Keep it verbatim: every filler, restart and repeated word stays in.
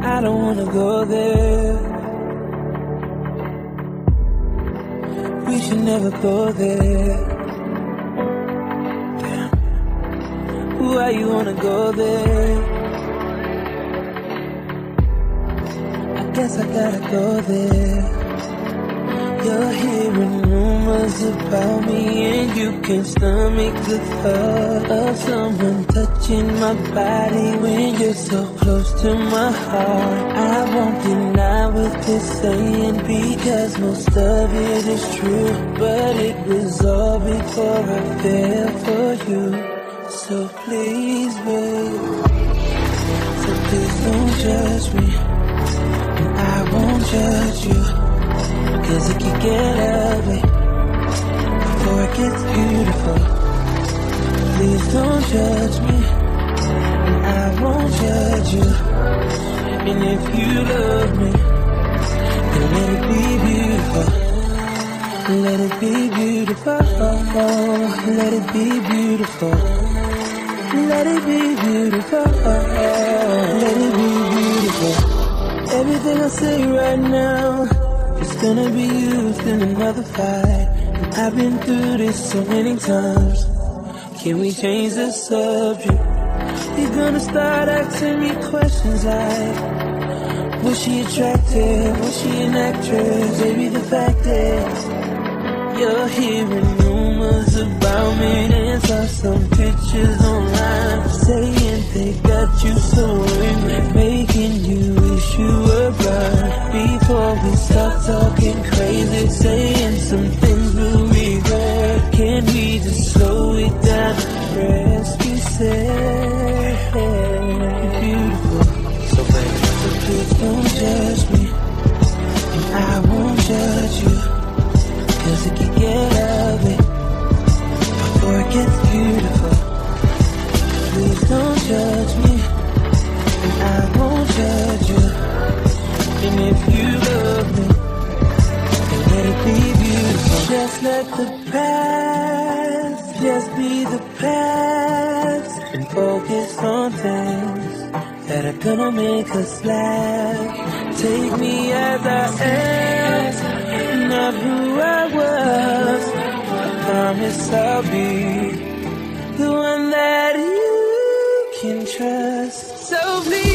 I don't wanna go there. We should never go there. Damn. Why you wanna go there? I guess I gotta go there. You're hearing rumors about me, and you can't stomach the thought of someone touching my body when you're so close to my heart. I won't deny what they're saying, because most of it is true, but it was all before I fell for you. So please, babe, so please don't judge me, and I won't judge you, 'cause it can get ugly before it gets beautiful. Please don't judge me, and I won't judge you. And if you love me, then let it be beautiful. Let it be beautiful. Let it be beautiful. Let it be beautiful. Let it be beautiful. Everything I say right now, it's gonna be used in another fight. And I've been through this so many times. Can we change the subject? You're gonna start asking me questions like, was she attractive? Was she an actress? Baby, the fact is, you're hearing rumors about me, and saw some pictures online saying they got you so angry, making you wish you were gone. Before we start talking crazy, saying some things we'll regret, can we just slow it down and rest? We said you're beautiful, so baby, so please don't judge me, and I won't judge you, 'cause it can get ugly before it gets beautiful. Please don't judge me, and I won't judge you. And if you love me, then let it be beautiful. Just let the past just be the past, and focus on things that are gonna make us laugh. Take me as I am, not who I was. I promise I'll be the one that you can trust. So please